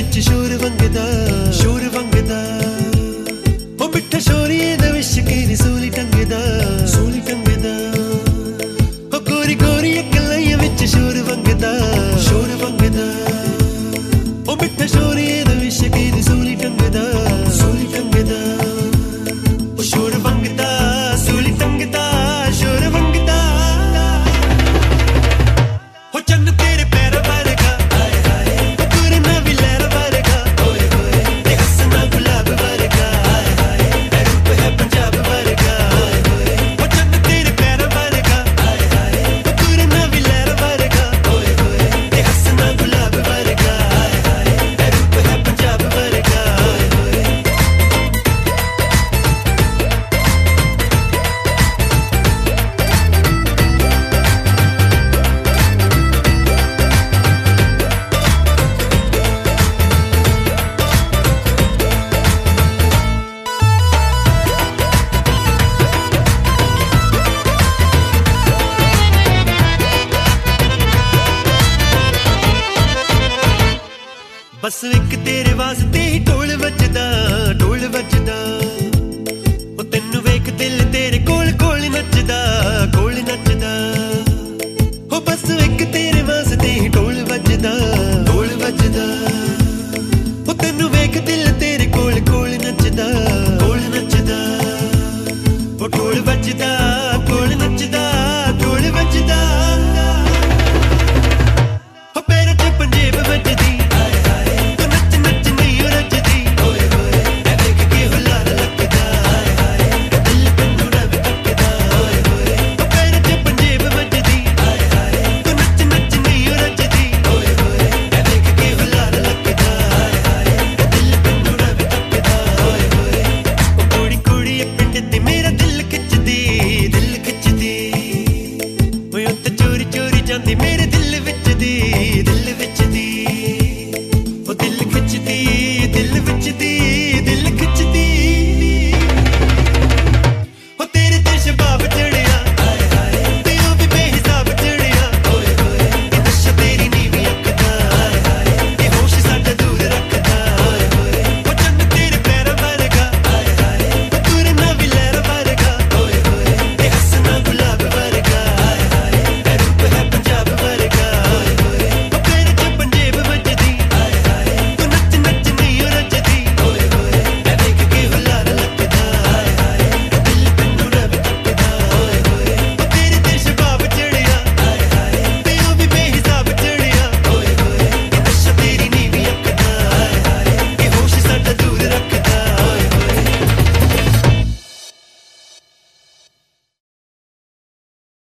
विच शोर वंगदा ओ मिठा शोरीए दा विश केरी सूली टंगदा ओ गोरी गोरी गल्लां विच शोर वंगदा ओ मिठा शोरीए दा विश केरी सूली टंगदा ओ शोर वंगदा सूली टंगदा शोर वंगदा हो चन्न तेरे पैर वर्गा तुरना भी लहर वर्गा ते हंसना गुलाब वर्गा रूप है पंजाब वर्गा हो चन्न तेरे पैर वर्गा तुरना भी लहर वर्गा ते हंसना गुलाब वर्गा रूप है पंजाब वर्गा। बस एक तेरे वास्ते ही ढोल वजदा ओ तेनू वेख दिल तेरे कोल कोल नचदा हो बस एक तेरे वास्ते ही ढोल वजदा।